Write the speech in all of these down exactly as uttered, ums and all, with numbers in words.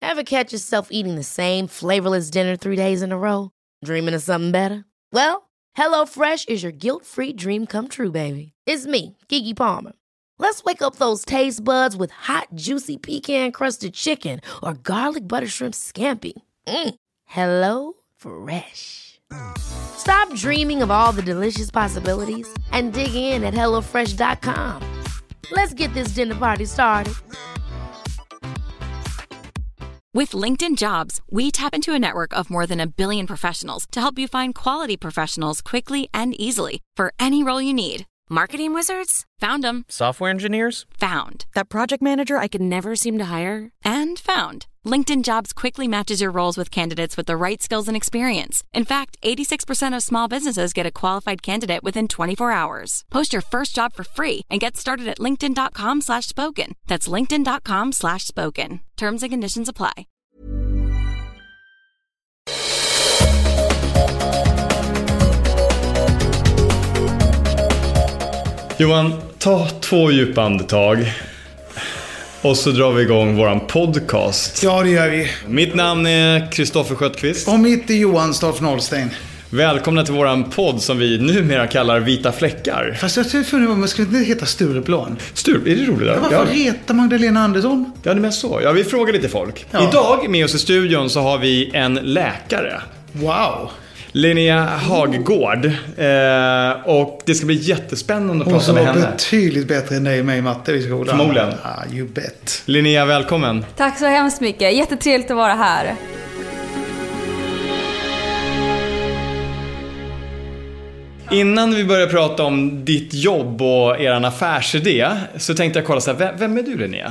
Ever catch yourself eating the same flavorless dinner three days in a row? Dreaming of something better? Well, HelloFresh is your guilt-free dream come true, baby. It's me, Keke Palmer. Let's wake up those taste buds with hot, juicy pecan-crusted chicken or garlic butter shrimp scampi. Mm. Hello Fresh. Stop dreaming of all the delicious possibilities and dig in at hello fresh dot com. Let's get this dinner party started. With LinkedIn Jobs, we tap into a network of more than a billion professionals to help you find quality professionals quickly and easily for any role you need. Marketing wizards? Found them. Software engineers? Found. That project manager I could never seem to hire? And found. LinkedIn Jobs quickly matches your roles with candidates with the right skills and experience. In fact, eighty-six percent of small businesses get a qualified candidate within twenty-four hours. Post your first job for free and get started at linkedin.com slash spoken. That's linkedin.com slash spoken. Terms and conditions apply. Johan, ta två djupa andetag och så drar vi igång våran podcast. Ja, det gör vi. Mitt namn är Kristoffer Sköttqvist. Och mitt är Johan Staff Nollstein. Välkomna till våran podd som vi numera kallar Vita fläckar. Fast jag tror att man skulle inte heta Stureplan. Sturep, är det roligt? Ja, varför ja. Reta Magdalena Andersson? Ja, det är så. Ja, vi frågar lite folk. Ja. Idag med oss i studion så har vi en läkare. Wow. Linnea Hagegård. Eh, och det ska bli jättespännande att Hon prata med henne. Hon som var betydligt bättre än dig med i matte i skolan. Förmodligen. Ah, you bet. Linnea, välkommen. Tack så hemskt mycket. Jättetrevligt att vara här. Innan vi börjar prata om ditt jobb och er affärsidé så tänkte jag kolla så här, vem, vem är du, Linnea?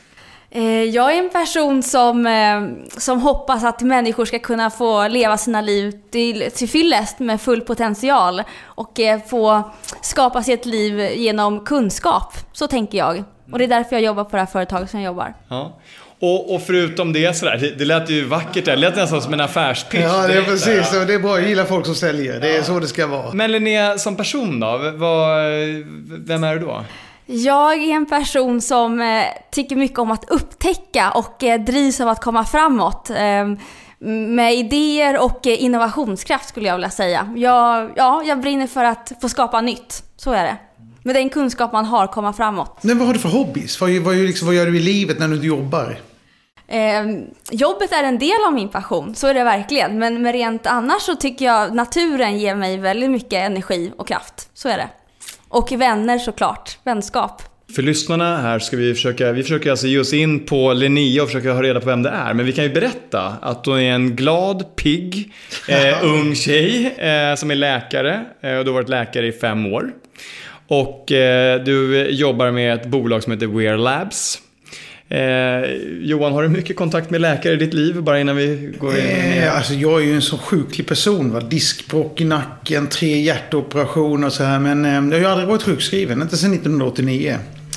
Jag är en person som, som hoppas att människor ska kunna få leva sina liv till, till fyllest med full potential och få skapa sitt liv genom kunskap. Så tänker jag. Och det är därför jag jobbar på det här företaget som jag jobbar. Ja. Och, och förutom det sådär, det, det lät ju vackert där. Det lät nästan som en affärspitch. Ja, det är precis. Där, ja. Det är bra. Jag gillar folk som säljer. Det är ja. Så det ska vara. Men Linnea, som person då? Vad, vem är du då? Jag är en person som eh, tycker mycket om att upptäcka och eh, drivs av att komma framåt. Eh, med idéer och eh, innovationskraft skulle jag vilja säga. Jag, ja, jag brinner för att få skapa nytt. Så är det. Med den kunskap man har, komma framåt. Men vad har du för hobbies? Vad, vad, liksom, vad gör du i livet när du jobbar? Eh, jobbet är en del av min passion, så är det verkligen. Men, men rent annars så tycker jag naturen ger mig väldigt mycket energi och kraft. Så är det. Och vänner såklart, vänskap. För lyssnarna här ska vi försöka, vi försöker alltså ge oss in på Linnea och försöka ha reda på vem det är. Men vi kan ju berätta att hon är en glad, pigg, eh, ung tjej eh, som är läkare. Eh, och du har varit läkare i fem år. Och eh, du jobbar med ett bolag som heter Wear Labs. Eh, Johan, har du mycket kontakt med läkare i ditt liv? Bara innan vi går in. Eh, alltså jag är ju en så sjuklig person. Va? Diskbråck i nacken, tre hjärtoperationer och så här. Men eh, jag har ju aldrig varit sjukskriven, inte sedan nittonhundraåttionio.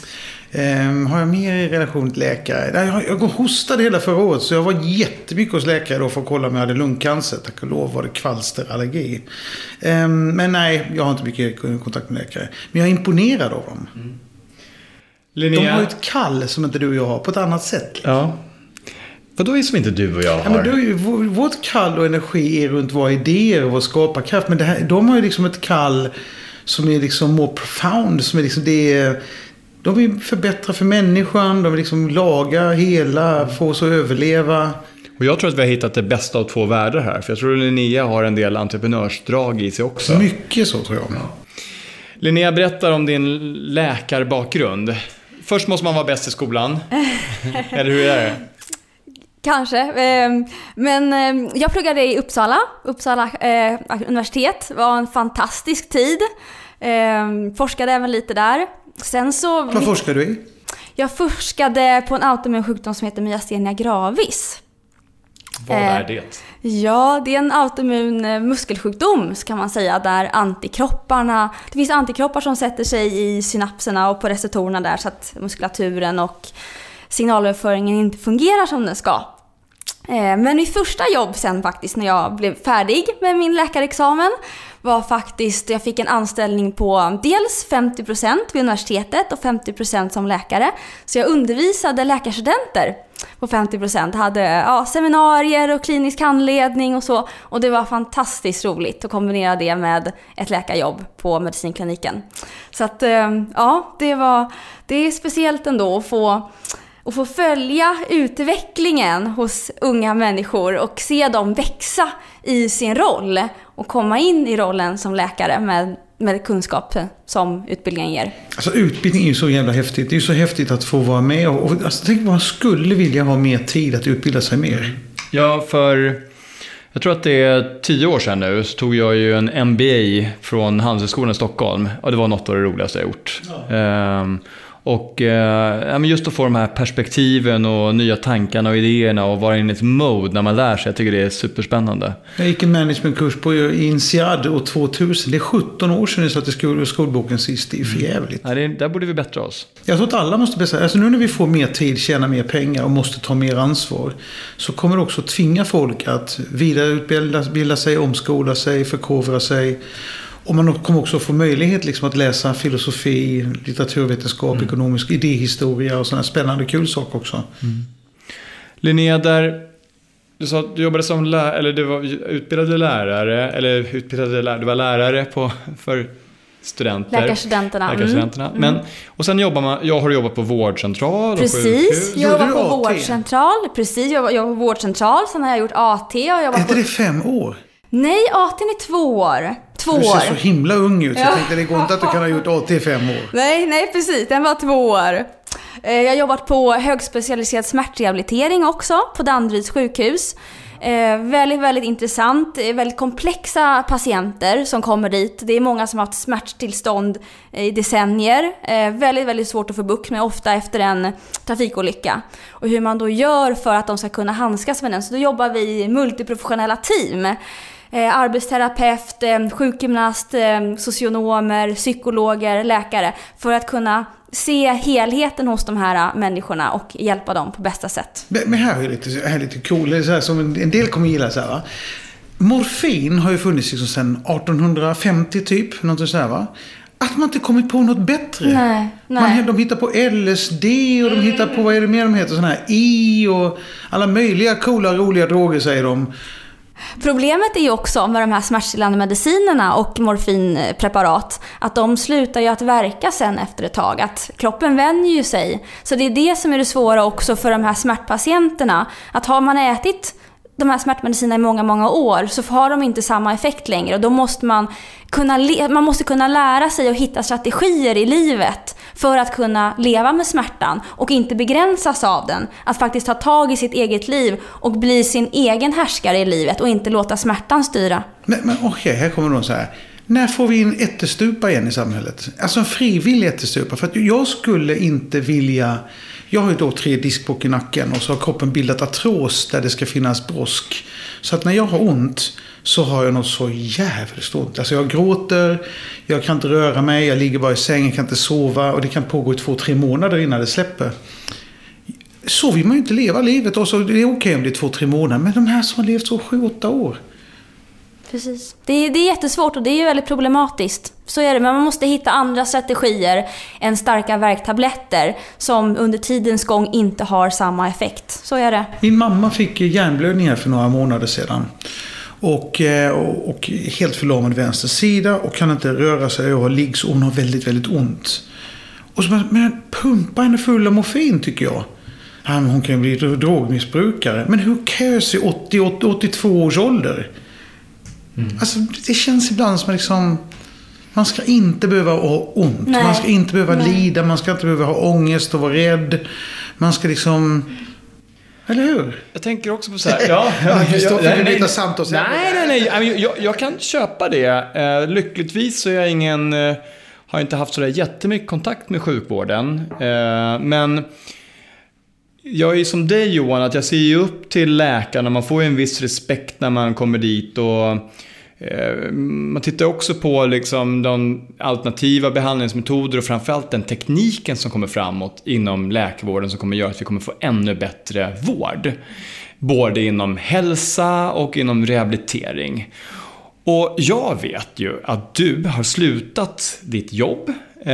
Eh, har jag mer i relation till läkare? Jag, jag hostade hela förra året, så jag var jättemycket hos läkare då för att kolla om jag hade lungcancer. Tack och lov var det kvalsterallergi. Eh, men nej, jag har inte mycket kontakt med läkare. Men jag är imponerad av dem. Mm. Linnea. De har ju ett kall som inte du och jag har på ett annat sätt. Ja. Vad då är som inte du och jag har? Ja, men du, vårt kall och energi är runt våra idéer och vår skaparkraft. Men det här, de har ju liksom ett kall som är liksom more profound. Som är liksom det, de vill förbättra för människan. De vill liksom laga, hela, få oss att överleva. Och jag tror att vi har hittat det bästa av två världar här. För jag tror att Linnea har en del entreprenörsdrag i sig också. Mycket så tror jag. Ja. Linnea, berättar om din läkarbakgrund. Först måste man vara bäst i skolan. Eller hur är det? Kanske. Men jag pluggade i Uppsala. Uppsala universitet. Det var en fantastisk tid. Forskade även lite där. Sen så... Vad forskade du i? Jag forskade på en autoimmun sjukdom som heter myasthenia gravis. Vad är det? Ja, det är en autoimmun muskelsjukdom kan man säga, där antikropparna, det finns antikroppar som sätter sig i synapserna och på receptorerna där så att muskulaturen och signalöverföringen inte fungerar som den ska. Men mitt första jobb sen faktiskt när jag blev färdig med min läkarexamen var faktiskt, jag fick en anställning på dels femtio procent vid universitetet och femtio procent som läkare. Så jag undervisade läkarstudenter på femtio procent, hade ja, seminarier och klinisk handledning och så. Och det var fantastiskt roligt att kombinera det med ett läkarjobb på medicinkliniken. Så att ja, det var det är speciellt ändå att få och få följa utvecklingen hos unga människor och se dem växa i sin roll och komma in i rollen som läkare med, med kunskap som utbildningen ger. Alltså utbildning är ju så jävla häftigt. Det är ju så häftigt att få vara med och, och alltså, tänk man skulle vilja ha mer tid att utbilda sig mer. Ja, för jag tror att det är tio år sedan nu så tog jag ju en M B A från Handelshögskolan i Stockholm och det var något av det roligaste jag gjort. Ja. Ehm, Och eh, just att få de här perspektiven och nya tankarna och idéerna och vara inne i ett mode när man lär sig. Jag tycker det är superspännande. Jag gick en managementkurs på INSEAD år tvåtusen. Det är sjutton år sedan jag satt i skol- skolboken sist. Det är för jävligt. Mm. Ja, det är, där borde vi bättra oss. Jag tror att alla måste bättra. Alltså nu när vi får mer tid, tjäna mer pengar och måste ta mer ansvar så kommer det också tvinga folk att vidareutbilda bilda sig, omskola sig, förkovra sig. Och man kommer också få möjlighet liksom att läsa filosofi, litteraturvetenskap, mm. ekonomisk idéhistoria och sådana spännande kul saker också. Mm. Linnea, där du sa att du jobbade som lärare, eller du var utbildade lärare, eller utbildade lärare, du var lärare på, för studenter. Läkarstudenterna. Läkarstudenterna. Mm. Men, och sen jobbar man, jag har jobbat på vårdcentral. Precis, jag jobbar på vårdcentral. Precis, jag jobbar på vårdcentral. Sen har jag gjort A T. Och jag är inte det fem år? Nej, A T är två år. Två du ser år. så himla ung ut. Så jag tänkte det går inte att du kan ha gjort A T fem år. Nej, nej precis. Den var två år. Jag har jobbat på högspecialiserad smärtrehabilitering också. På Danderyds sjukhus. Eh, väldigt, väldigt intressant. Väldigt komplexa patienter som kommer dit. Det är många som har haft smärttillstånd i decennier. Eh, väldigt, väldigt svårt att få bukt med, ofta efter en trafikolycka. Och hur man då gör för att de ska kunna handskas med den. Så då jobbar vi i multiprofessionella team. Eh, arbetsterapeut, eh, sjukgymnast, eh, socionomer, psykologer, läkare. För att kunna se helheten hos de här människorna och hjälpa dem på bästa sätt. Men här är lite, här är lite cool. Det är så här, som en, en del kommer gilla så här, va? Morfin har ju funnits liksom sedan arton femtio typ. Något så här, va? Att man inte kommit på något bättre. Nej, nej. Man, de hittar på L S D och de hittar på, vad är det mer de heter? Sådana här I och alla möjliga coola, roliga droger säger de. Problemet är ju också med de här smärtstillande medicinerna och morfinpreparat att de slutar ju att verka sen efter ett tag, att kroppen vänjer ju sig. Så det är det som är det svåra också för de här smärtpatienterna, att har man ätit de här smärtmedicinerna i många, många år så har de inte samma effekt längre och då måste man kunna, le- man måste kunna lära sig att hitta strategier i livet för att kunna leva med smärtan och inte begränsas av den. Att faktiskt ta tag i sitt eget liv och bli sin egen härskare i livet och inte låta smärtan styra. Men, men okej, okay, här kommer de så här. När får vi en ättestupa igen i samhället? Alltså en frivillig ättestupa. För att jag skulle inte vilja... Jag har ju då tre diskbråck i nacken och så har kroppen bildat artros där det ska finnas brosk. Så att när jag har ont så har jag något så jävligt ont. Alltså jag gråter, jag kan inte röra mig, jag ligger bara i sängen, jag kan inte sova och det kan pågå i två, tre månader innan det släpper. Så vill man ju inte leva livet och så det är okej om det är två, tre månader. Men de här som har levt så sju, åtta år. Precis. Det är, det är jättesvårt och det är väldigt problematiskt. Så är det, men man måste hitta andra strategier än starka värktabletter som under tidens gång inte har samma effekt. Så är det. Min mamma fick hjärnblödningar för några månader sedan. Och, och, och helt förlamad vänster sida och kan inte röra sig och ligger så hon har väldigt, väldigt ont. Och så, men pumpa henne full av morfin tycker jag. Hon kan ju bli drogmissbrukare. Men hur kös i åttio, åttiotvå års ålder? Mm. Alltså det känns ibland som liksom man ska inte behöva ha ont. Nej. Man ska inte behöva Nej. lida. Man ska inte behöva ha ångest och vara rädd. Man ska liksom... Eller hur? Jag tänker också på så här. Ja, ja, jag, jag, jag, nej, Santos nej, nej, nej. Jag, jag, jag kan köpa det. Uh, lyckligtvis så är jag ingen... Uh, har inte haft så där jättemycket kontakt med sjukvården. Uh, men... Jag är som dig Johan, att jag ser ju upp till läkarna. Man får ju en viss respekt när man kommer dit och eh, man tittar också på liksom de alternativa behandlingsmetoder och framförallt den tekniken som kommer framåt inom läkarvården som kommer göra att vi kommer få ännu bättre vård. Både inom hälsa och inom rehabilitering. Och jag vet ju att du har slutat ditt jobb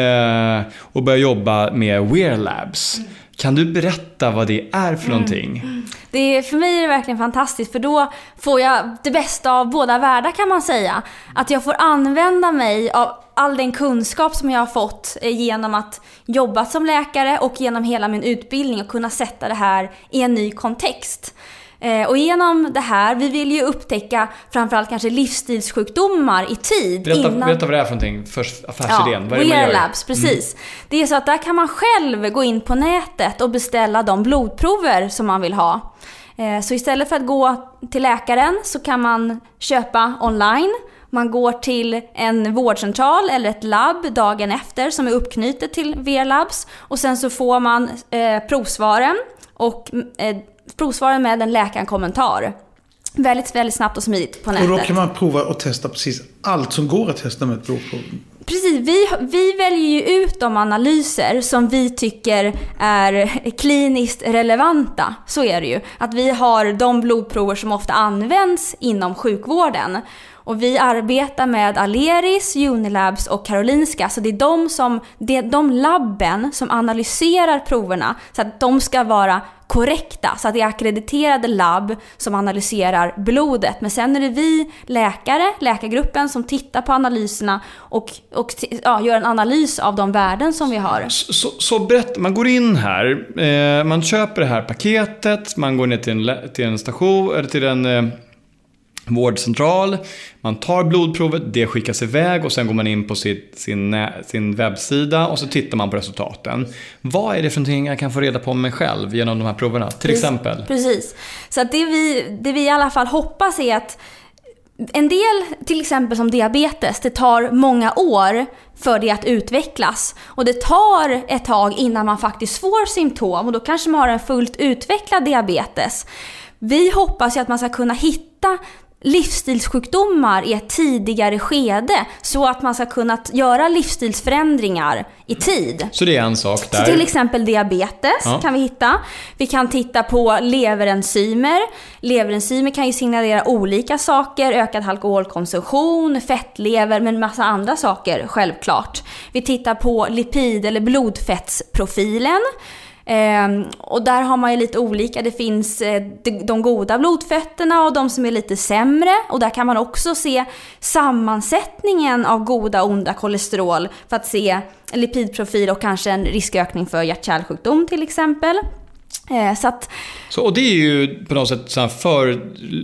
eh, och börjat jobba med Wear Labs. Mm. Kan du berätta vad det är för mm. någonting? Det är, för mig är det verkligen fantastiskt, för då får jag det bästa av båda världar, kan man säga. Att jag får använda mig av all den kunskap som jag har fått genom att jobba som läkare och genom hela min utbildning och kunna sätta det här i en ny kontext. Och genom det här, vi vill ju upptäcka framförallt kanske livsstilssjukdomar i tid. Berätta, innan... berätta vad det är för någonting, först affärsidén. Ja, vad är det man Wear gör? Labs, precis. Mm. Det är så att där kan man själv gå in på nätet och beställa de blodprover som man vill ha. Så istället för att gå till läkaren så kan man köpa online. Man går till en vårdcentral eller ett labb dagen efter som är uppknutet till Wear Labs. Och sen så får man eh, provsvaren och eh, provsvaren med en läkarkommentar. Väldigt, väldigt snabbt och smidigt på nätet. Och då kan man prova och testa precis allt som går att testa med ett blodprov. Precis, vi, vi väljer ju ut de analyser som vi tycker är kliniskt relevanta. Så är det ju. Att vi har de blodprover som ofta används inom sjukvården. Och vi arbetar med Aleris, Unilabs och Karolinska. Så det är de, som, det är de labben som analyserar proverna så att de ska vara korrekta. Så att det är akkrediterade labb som analyserar blodet. Men sen är det vi läkare, läkargruppen, som tittar på analyserna och, och ja, gör en analys av de värden som vi har. Så, så, så berätta, man går in här, eh, man köper det här paketet, man går ner till en, till en station eller till en... Eh, vårdcentral, man tar blodprovet, det skickas iväg och sen går man in på sitt, sin, sin webbsida och så tittar man på resultaten. Vad är det för någonting jag kan få reda på om mig själv genom de här proverna, till precis, exempel? Precis, så att det vi, det vi i alla fall hoppas är att en del, till exempel som diabetes, det tar många år för det att utvecklas. Och det tar ett tag innan man faktiskt får symptom och då kanske man har en fullt utvecklad diabetes. Vi hoppas ju att man ska kunna hitta livsstilssjukdomar i ett tidigare skede så att man ska kunna göra livsstilsförändringar i tid. Så det är en sak där. Så till exempel diabetes ja. kan vi hitta. Vi kan titta på leverenzymer. Leverenzymer kan ju signalera olika saker. Ökad alkoholkonsumtion, fettlever, men en massa andra saker självklart. Vi tittar på lipid- eller blodfettsprofilen. Eh, och där har man ju lite olika. Det finns eh, de, de goda blodfetterna och de som är lite sämre. Och där kan man också se sammansättningen av goda och onda kolesterol för att se en lipidprofil och kanske en riskökning för hjärt-kärlsjukdom till exempel. Eh, så att, så, och det är ju på något sätt så här för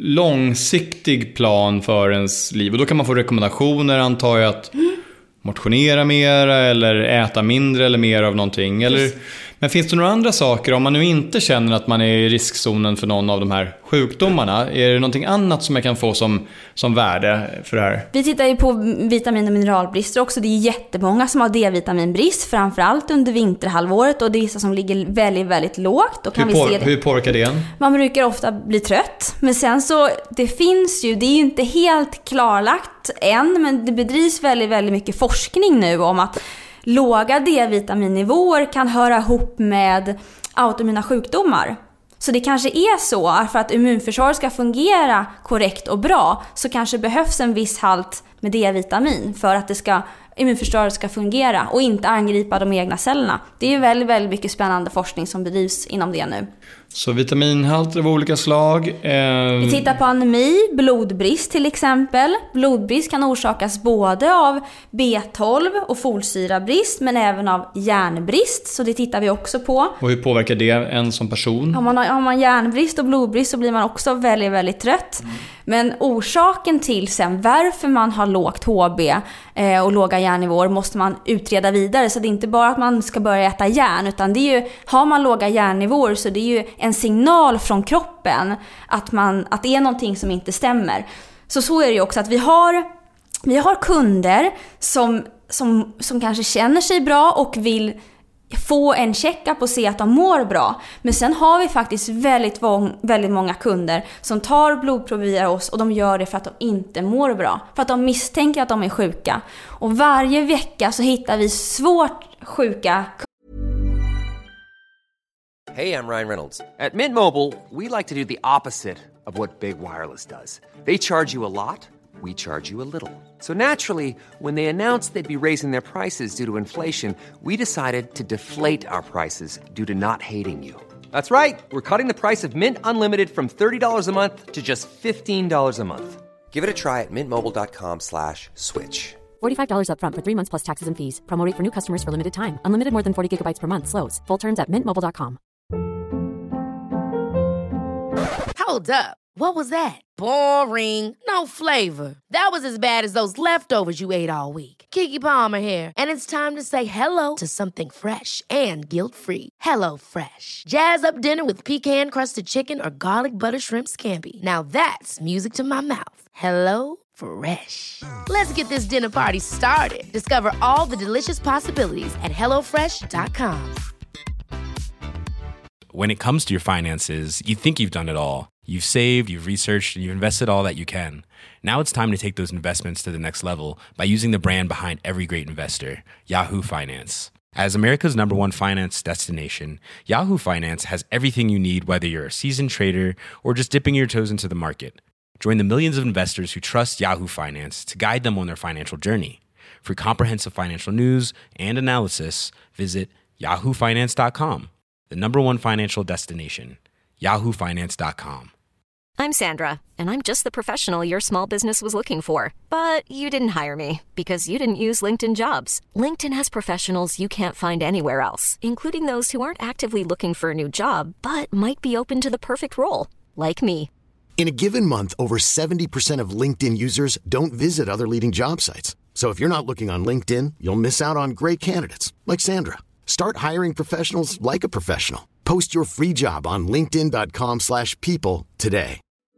långsiktig plan för ens liv. Och då kan man få rekommendationer, antar jag, att mm. motionera mer eller äta mindre eller mer av någonting. Eller, men finns det några andra saker om man nu inte känner att man är i riskzonen för någon av de här sjukdomarna? Är det någonting annat som jag kan få som, som värde för det här? Vi tittar ju på vitamin- och mineralbrister också. Det är jättemånga som har D-vitaminbrist, framförallt under vinterhalvåret. Och det är vissa som ligger väldigt, väldigt lågt. Då kan hur, vi på, se det. Hur påverkar det? Man brukar ofta bli trött. Men sen så, det finns ju, det är ju inte helt klarlagt än, men det bedrivs väldigt, väldigt mycket forskning nu om att låga D-vitaminnivåer kan höra ihop med autoimmuna sjukdomar. Så det kanske är så, för att immunförsvaret ska fungera korrekt och bra så kanske behövs en viss halt med D-vitamin för att det ska, immunförsvaret ska fungera och inte angripa de egna cellerna. Det är ju väldigt, väldigt mycket spännande forskning som bedrivs inom det nu. Så vitaminhalter av olika slag. Eh... Vi tittar på anemi, blodbrist till exempel. Blodbrist kan orsakas både av B tolv och folsyrabrist men även av järnbrist. Så det tittar vi också på. Och hur påverkar det en som person? Har man, har man järnbrist och blodbrist så blir man också väldigt, väldigt trött. Mm. Men orsaken till sen varför man har lågt H B eh, och låga järnnivåer måste man utreda vidare. Så det är inte bara att man ska börja äta järn, utan det är ju, har man låga järnnivåer så det är ju en signal från kroppen att, man, att det är någonting som inte stämmer. Så så är det ju också att vi har, vi har kunder som, som, som kanske känner sig bra och vill få en checkup och se att de mår bra. Men sen har vi faktiskt väldigt, väldigt många kunder som tar blodprov via oss och de gör det för att de inte mår bra. För att de misstänker att de är sjuka. Och varje vecka så hittar vi svårt sjuka. Hey, I'm Ryan Reynolds. At Mint Mobile, we like to do the opposite of what Big Wireless does. They charge you a lot. we charge you a little. So naturally, when they announced they'd be raising their prices due to inflation, we decided to deflate our prices due to not hating you. That's right. We're cutting the price of Mint Unlimited from thirty dollars a month to just fifteen dollars a month. Give it a try at mintmobile.com slash switch. forty-five dollars up front for three months plus taxes and fees. Promo rate for new customers for limited time. Unlimited more than forty gigabytes per month. Slows full terms at mint mobile dot com. Hold up. What was that? Boring. No flavor. That was as bad as those leftovers you ate all week. Keke Palmer here, and it's time to say hello to something fresh and guilt-free. Hello Fresh. Jazz up dinner with pecan-crusted chicken or garlic butter shrimp scampi. Now that's music to my mouth. Hello Fresh. Let's get this dinner party started. Discover all the delicious possibilities at hello fresh dot com. When it comes to your finances, you think you've done it all. You've saved, you've researched, and you've invested all that you can. Now it's time to take those investments to the next level by using the brand behind every great investor, Yahoo Finance. As America's number one finance destination, Yahoo Finance has everything you need, whether you're a seasoned trader or just dipping your toes into the market. Join the millions of investors who trust Yahoo Finance to guide them on their financial journey. For comprehensive financial news and analysis, visit yahoo finance dot com, the number one financial destination, yahoo finance dot com. I'm Sandra, and I'm just the professional your small business was looking for. But you didn't hire me because you didn't use LinkedIn Jobs. LinkedIn has professionals you can't find anywhere else, including those who aren't actively looking for a new job, but might be open to the perfect role, like me. In a given month, over seventy percent of LinkedIn users don't visit other leading job sites. So if you're not looking on LinkedIn, you'll miss out on great candidates, like Sandra. Start hiring professionals like a professional. Post your free job on linkedin dot com slash people today.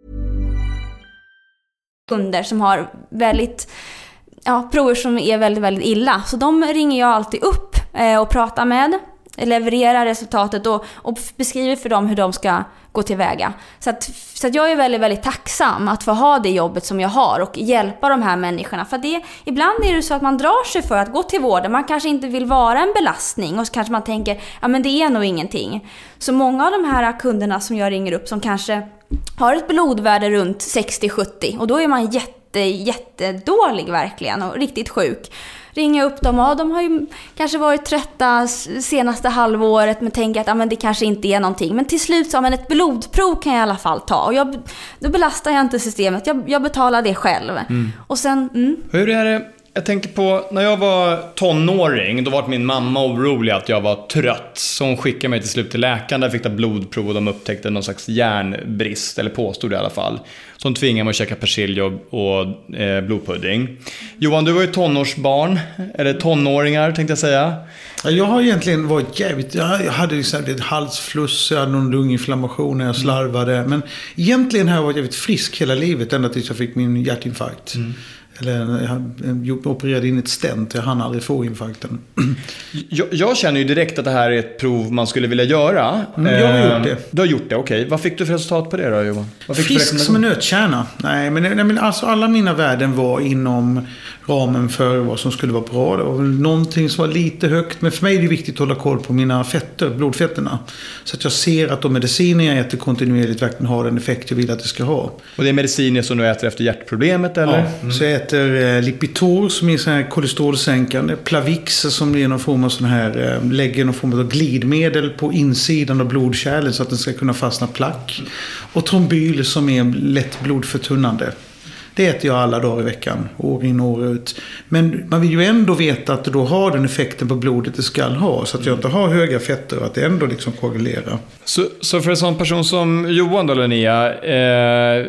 Kunder som har väldigt, ja, prover som är väldigt, väldigt illa. Så de ringer jag alltid upp eh, och pratar med, levererar resultatet och, och beskriver för dem hur de ska gå tillväga. Så att, så att jag är väldigt, väldigt tacksam att få ha det jobbet som jag har och hjälpa de här människorna. För det, ibland är det så att man drar sig för att gå till vården. Man kanske inte vill vara en belastning och så kanske man tänker, ja men det är nog ingenting. Så många av de här kunderna som jag ringer upp som kanske har ett blodvärde runt sextio sjuttio och då är man jätte, jättedålig verkligen och riktigt sjuk. Ringer upp dem och de har ju kanske varit trötta senaste halvåret men tänker att ah, men det kanske inte är någonting. Men till slut så, men ett blodprov kan jag i alla fall ta. Och jag, då belastar jag inte systemet. Jag, jag betalar det själv. Mm. Och sen... Mm. Hur är det? Jag tänker på, när jag var tonåring, då var min mamma orolig att jag var trött. Så hon skickade mig till slut till läkaren där jag fick ta blodprov och de upptäckte någon slags järnbrist, eller påstod det i alla fall. Så hon tvingade mig att käka persilja och, och eh, blodpudding. Johan, du var ju tonårsbarn, eller tonåringar tänkte jag säga. Jag har egentligen varit jävligt, jag hade liksom ett halsfluss, jag hade någon lunginflammation när jag slarvade. Men egentligen har jag varit jävligt frisk hela livet ända tills jag fick min hjärtinfarkt. Mm. Eller jag opererade in ett stent. Jag hann aldrig få infarkten. Jag, jag känner ju direkt att det här är ett prov man skulle vilja göra. Mm, jag har gjort det. Du har gjort det, okej. Okay. Vad fick du för resultat på det då, Johan? Vad fick Frisk som en nötkärna. Nej, men, nej, men alltså alla mina värden var inom ramen för vad som skulle vara bra. Det var väl någonting som var lite högt. Men för mig är det viktigt att hålla koll på mina fetter, blodfetterna. Så att jag ser att de mediciner jag äter kontinuerligt verkligen har den effekt jag vill att det ska ha. Och det är mediciner som du äter efter hjärtproblemet, eller? Ja, mm. Så jag äter Lipitor som är så här kolesterolsänkande. Plavix som är någon form av sån här, lägger någon form av glidmedel på insidan av blodkärlen så att den ska kunna fastna plack. Och trombyl som är lätt blodförtunnande. Det äter jag alla dagar i veckan, år in och år ut. Men man vill ju ändå veta att det då har den effekten på blodet det ska ha. Så att jag inte har höga fetter och att det ändå liksom koagulerar. Så, så för en sån person som Johan då, Linnea, eh,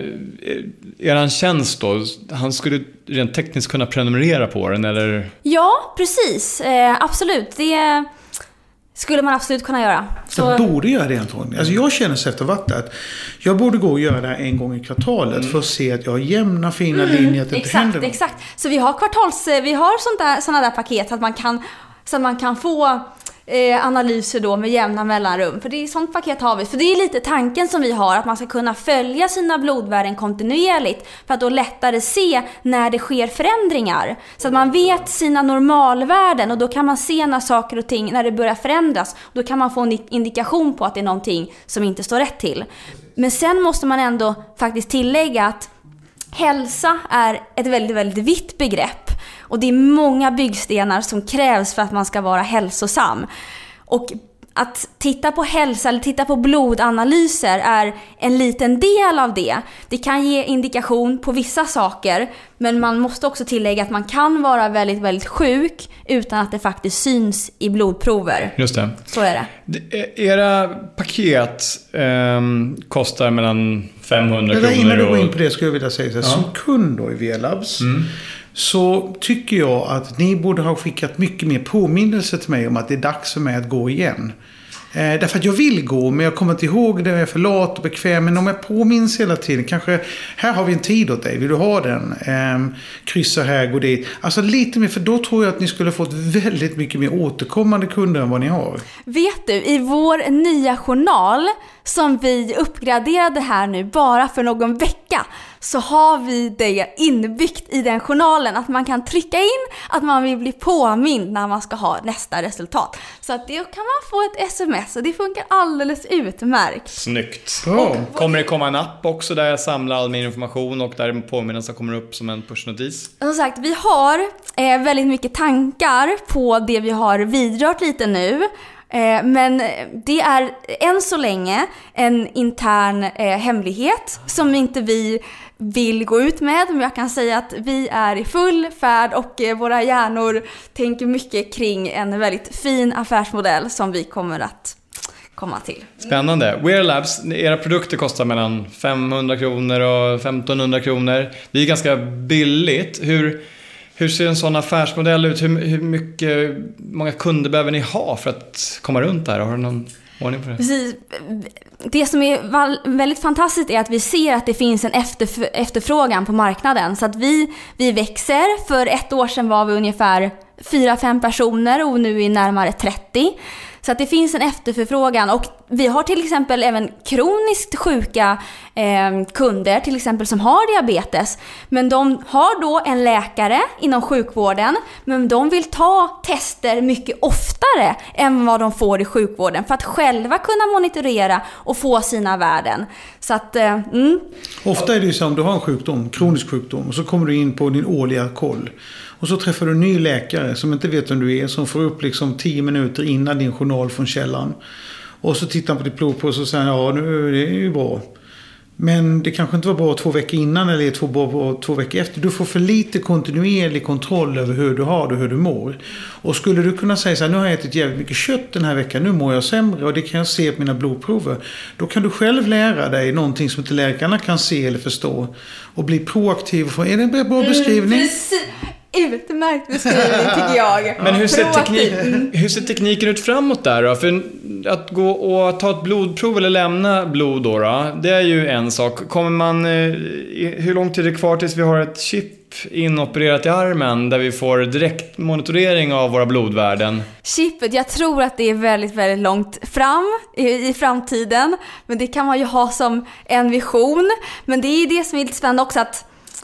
är han tjänst då? Han skulle rent tekniskt kunna prenumerera på den, eller? Ja, precis. Eh, absolut. Det skulle man absolut kunna göra. Så... Jag borde göra det antagligen. Alltså jag känner sig efter vatt att jag borde gå och göra det här en gång i kvartalet mm. för att se att jag har jämna fina mm. linjer, att det exakt, inte händer något. Exakt. Så vi har kvartals, vi har sånt där, såna där paket så att man kan, så att man kan få eh, analyser då med jämna mellanrum. För det är sånt paket har vi. För det är lite tanken som vi har, att man ska kunna följa sina blodvärden kontinuerligt för att då lättare se när det sker förändringar. Så att man vet sina normalvärden och då kan man se när saker och ting, när det börjar förändras. Då kan man få en indikation på att det är någonting som inte står rätt till. Men sen måste man ändå faktiskt tillägga att hälsa är ett väldigt, väldigt vitt begrepp. Och det är många byggstenar som krävs för att man ska vara hälsosam. Och att titta på hälsa eller titta på blodanalyser är en liten del av det. Det kan ge indikation på vissa saker, men man måste också tillägga att man kan vara väldigt, väldigt sjuk utan att det faktiskt syns i blodprover. Just det. Så är det. Era paket eh, kostar mellan femhundra det kronor och... Innan du går in på det skulle jag vilja säga så här, ja. som kund då i V-Labs mm. så tycker jag att ni borde ha skickat mycket mer påminnelse till mig om att det är dags för mig att gå igen. Eh, därför att jag vill gå, men jag kommer inte ihåg det, jag är för lat och bekväm. Men om jag påminns hela tiden, kanske här har vi en tid åt dig, vill du ha den? Eh, kryssa här, gå dit. Alltså lite mer, för då tror jag att ni skulle fått väldigt mycket mer återkommande kunder än vad ni har. Vet du, i vår nya journal som vi uppgraderade här nu bara för någon vecka, så har vi det inbyggt i den journalen att man kan trycka in att man vill bli påmind när man ska ha nästa resultat. Så att det kan man få ett sms och det funkar alldeles utmärkt. Snyggt. Oh. Kommer det komma en app också där jag samlar all min information och där påminnelsen kommer upp som en pushnotis? Som sagt, vi har eh, väldigt mycket tankar på det vi har vidrört lite nu. Eh, men det är än så länge en intern eh, hemlighet som inte vi vill gå ut med, men jag kan säga att vi är i full färd och eh, våra hjärnor tänker mycket kring en väldigt fin affärsmodell som vi kommer att komma till. Spännande. Wear Labs, era produkter kostar mellan femhundra kronor och femtonhundra kronor. Det är ganska billigt. Hur, hur ser en sån affärsmodell ut? Hur, hur mycket, många kunder behöver ni ha för att komma runt där? Har du någon ordning på det? Precis. Det som är väldigt fantastiskt är att vi ser att det finns en efterf- efterfrågan på marknaden. Så att vi, vi växer. För ett år sedan var vi ungefär fyra fem personer och nu är vi närmare trettio. Så att det finns en efterfrågan, och vi har till exempel även kroniskt sjuka eh, kunder till exempel som har diabetes. Men de har då en läkare inom sjukvården, men de vill ta tester mycket oftare än vad de får i sjukvården för att själva kunna monitorera och få sina värden. Så att, eh, mm. Ofta är det ju så om du har en sjukdom, kronisk sjukdom, och så kommer du in på din årliga koll. Och så träffar du en ny läkare som inte vet vem du är, som får upp liksom tio minuter innan din journal från källan. Och så tittar han på ditt blodprov och så säger ja, nu är det ju bra. Men det kanske inte var bra två veckor innan eller två, bra två veckor efter. Du får för lite kontinuerlig kontroll över hur du har det och hur du mår. Och skulle du kunna säga så här, nu har jag ätit jävligt mycket kött den här veckan, nu mår jag sämre och det kan jag se på mina blodprover. Då kan du själv lära dig någonting som inte läkarna kan se eller förstå. Och bli proaktiv. Är det en bra beskrivning? Mm, utmärkt beskrivning tycker jag. Men hur ser, teknik, hur ser tekniken ut framåt där då? För att gå och ta ett blodprov eller lämna blod då, då det är ju en sak. Kommer man, hur lång tid är det kvar tills vi har ett chip inopererat i armen där vi får direkt monitorering av våra blodvärden? Chippet, jag tror att det är väldigt, väldigt långt fram i, i framtiden. Men det kan man ju ha som en vision. Men det är det som är lite spännande också, att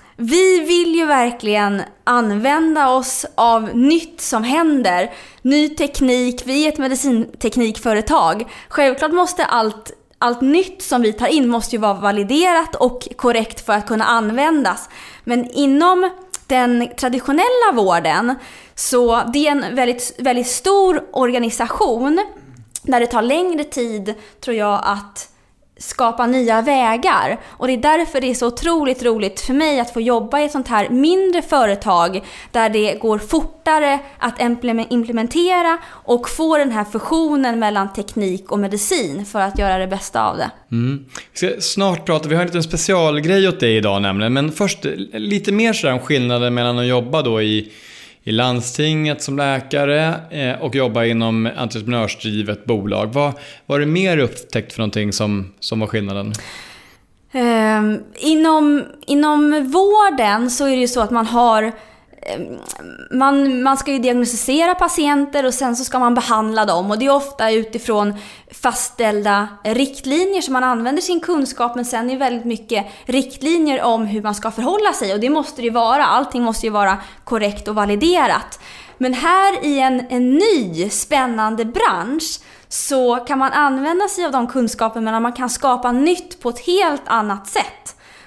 vi vill ju verkligen använda oss av nytt som händer. Ny teknik, vi är ett medicinteknikföretag. Självklart måste allt, allt nytt som vi tar in måste ju vara validerat och korrekt för att kunna användas. Men inom den traditionella vården så det är en väldigt, väldigt stor organisation där det tar längre tid, tror jag, att skapa nya vägar. Och det är därför det är så otroligt roligt för mig att få jobba i ett sånt här mindre företag där det går fortare att implementera och få den här fusionen mellan teknik och medicin för att göra det bästa av det. Mm. Vi ska snart prata, vi har en liten specialgrej åt dig idag nämligen, men först lite mer sådär om skillnaden mellan att jobba då i i landstinget som läkare eh, och jobba inom entreprenörsdrivet bolag. Vad var det mer upptäckt för någonting som, som var skillnaden? Um, inom, inom vården så är det ju så att man har Man, man ska ju diagnostisera patienter och sen så ska man behandla dem, och det är ofta utifrån fastställda riktlinjer som man använder sin kunskap, men sen är det väldigt mycket riktlinjer om hur man ska förhålla sig, och det måste det ju vara, allting måste ju vara korrekt och validerat. Men här i en, en ny spännande bransch så kan man använda sig av de kunskaperna, men man kan skapa nytt på ett helt annat sätt.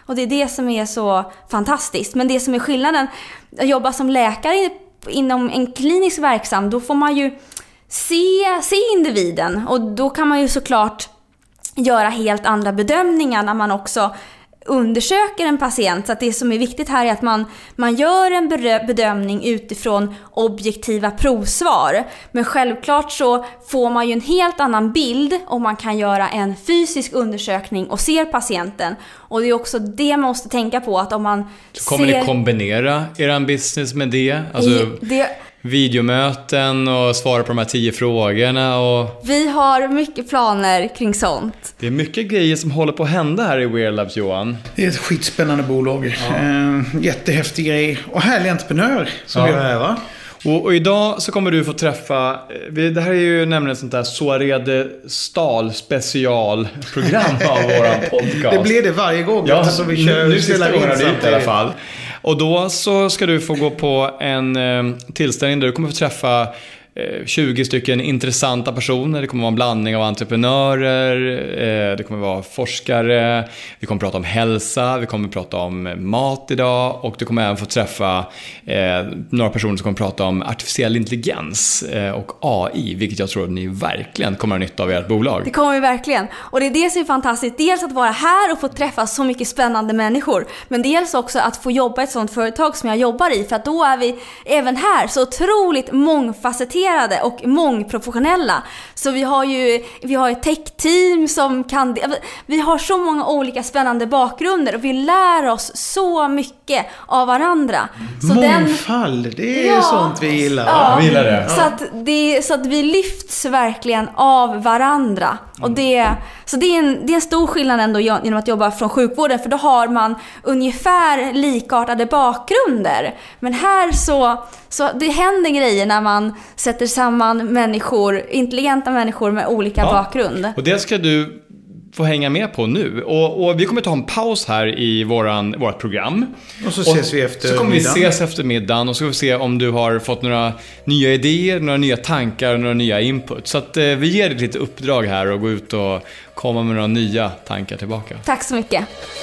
Och det är det som är så fantastiskt. Men det som är skillnaden, att jobba som läkare inom en klinisk verksam, då får man ju se, se individen. Och då kan man ju såklart göra helt andra bedömningar när man också undersöker en patient. Så att det som är viktigt här är att man, man gör en bedömning utifrån objektiva provsvar. Men självklart så får man ju en helt annan bild om man kan göra en fysisk undersökning och ser patienten. Och det är också det man måste tänka på, att om man så kommer ser... ni kombinera er business med det? Alltså... det... videomöten och svara på de här tio frågorna och... Vi har mycket planer kring sånt. Det är mycket grejer som håller på att hända här i Wear Labs, Johan. Det är ett skitspännande bolag. Ja. Eh, jättehäftig grej. Och härlig entreprenör som ja. vi har här, va? Och, och idag så kommer du få träffa... Det här är ju nämligen ett sånt där Soarede Stahl specialprogram av våran podcast. Det blir det varje gång. Ja, så vi kör, nu sista gången dit i alla fall. Och då så ska du få gå på en eh, tillställning där du kommer få träffa eh, tjugo stycken intressanta personer. Det kommer vara en blandning av entreprenörer, eh, det kommer vara forskare, vi kommer prata om hälsa, vi kommer prata om mat idag och du kommer även få träffa eh, några personer som kommer prata om artificiell intelligens eh, och A I, vilket jag tror att ni verkligen kommer ha nytta av i ert bolag. Det kommer vi verkligen. Och det är det som är fantastiskt. Dels att vara här och få träffa så mycket spännande människor. Men dels också att få jobba i ett sånt företag som jag jobbar i. För att då är vi även här så otroligt mångfacetterade och mångprofessionella. Så vi har ju vi har ett tech-team som kan... Vi har så många olika spännande bakgrunder och vi lär oss så mycket av varandra. Så mångfald, den, det är ja, sånt vi gillar. Ja, vi gillar det. Så, att det, så att vi lyfts verkligen av varandra. Och det, så det är, en, det är en stor skillnad ändå genom att jobba från sjukvården. För då har man ungefär likartade bakgrunder. Men här så, så det händer grejer när man sätter samman människor, intelligenta människor med olika ja. bakgrund. Och det ska du få hänga med på nu. Och, och vi kommer ta en paus här i våran, vårt program. Och så ses och vi efter Så kommer vi middagen. ses efter middagen och så ska vi se om du har fått några nya idéer, några nya tankar, några nya input. Så att eh, vi ger dig lite uppdrag här och gå ut och komma med några nya tankar tillbaka. Tack så mycket.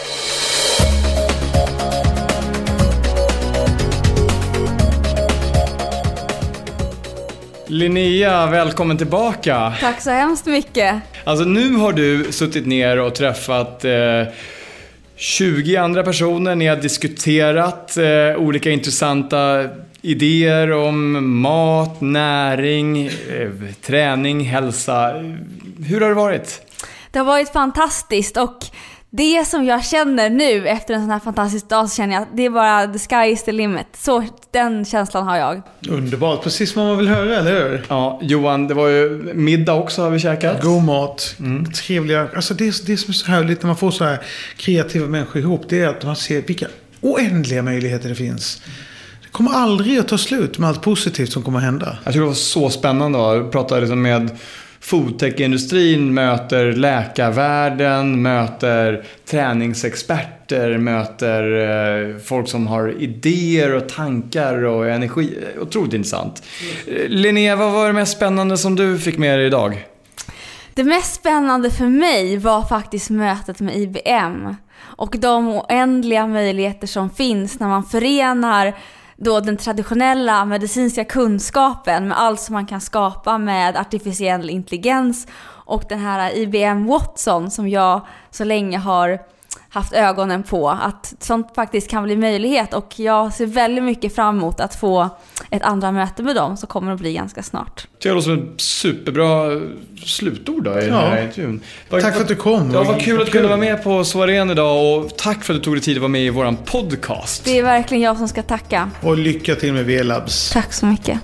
Linnea, välkommen tillbaka. Tack så hemskt mycket. Alltså nu har du suttit ner och träffat eh, tjugo andra personer. Ni har diskuterat eh, olika intressanta idéer om mat, näring, eh, träning, hälsa. Hur har det varit? Det har varit fantastiskt och det som jag känner nu efter en sån här fantastisk dag så känner jag att det är bara the sky is the limit. Så den känslan har jag. Underbart, precis vad man vill höra, eller hur? Ja, Johan, det var ju middag också har vi käkat. God mat, mm. trevliga. Alltså det, det som är så härligt när man får så här kreativa människor ihop, det är att man ser vilka oändliga möjligheter det finns. Det kommer aldrig att ta slut med allt positivt som kommer att hända. Jag tror det var så spännande att prata liksom med foodtech-industrin, möter läkarvärlden, möter träningsexperter, möter eh, folk som har idéer och tankar och energi. Otroligt intressant. Mm. Linnea, vad var det mest spännande som du fick med dig idag? Det mest spännande för mig var faktiskt mötet med I B M och de oändliga möjligheter som finns när man förenar då den traditionella medicinska kunskapen med allt som man kan skapa med artificiell intelligens och den här I B M Watson som jag så länge har haft ögonen på, att sånt faktiskt kan bli möjlighet och jag ser väldigt mycket fram emot att få ett andra möte med dem som kommer att bli ganska snart. Det är som ett superbra slutord då i den här intervjun. Tack för att du kom. Ja, vad kul att du kunde vara med på Soarén idag och tack för att du tog dig tid att vara med i våran podcast. Det är verkligen jag som ska tacka. Och lycka till med Wear Labs. Tack så mycket.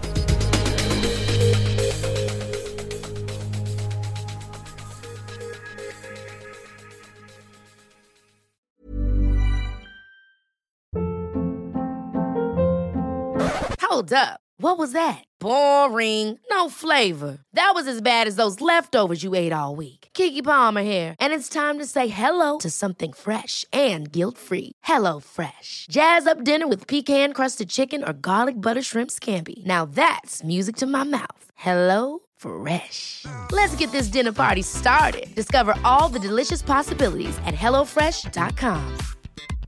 Hold up. What was that? Boring. No flavor. That was as bad as those leftovers you ate all week. Keke Palmer here, and it's time to say hello to something fresh and guilt-free. Hello Fresh. Jazz up dinner with pecan-crusted chicken or garlic butter shrimp scampi. Now that's music to my mouth. Hello Fresh. Let's get this dinner party started. Discover all the delicious possibilities at hello fresh dot com.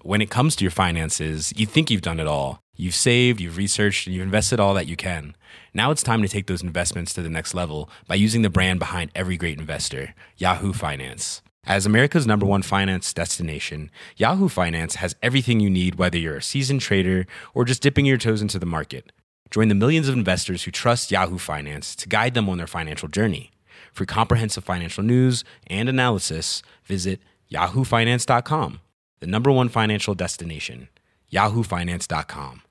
when it comes to your finances, you think you've done it all. You've saved, you've researched, and you've invested all that you can. Now it's time to take those investments to the next level by using the brand behind every great investor, Yahoo Finance. As America's number one finance destination, Yahoo Finance has everything you need, whether you're a seasoned trader or just dipping your toes into the market. Join the millions of investors who trust Yahoo Finance to guide them on their financial journey. For comprehensive financial news and analysis, visit yahoo finance dot com, the number one financial destination, yahoo finance dot com.